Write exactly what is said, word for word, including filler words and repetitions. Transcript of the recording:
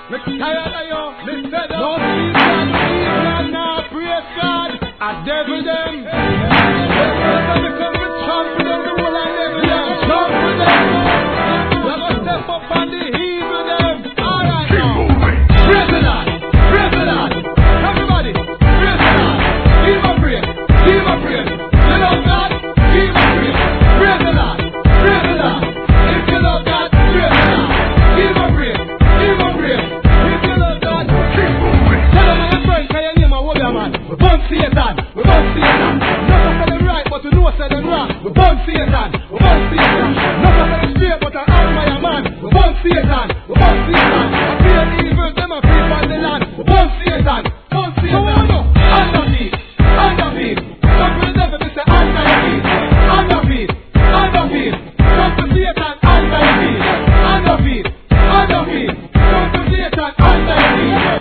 Me tired of you. Me fed up. No season, season, now praise God. I devil them. Me come to trample them, the whole of them. Trample them. We gonna step up on the heel with them. All right now. Praise the Lord. Praise the Lord. Everybody, praise the Lord. Give a praise. Give a praise. You love God? Give a praise. Praise the Lord. Praise the Lord. If you love God, praise the Lord. Give a praise. Give a praise. If you love God, tell them my friend, can you name a warrior man? Bounce here.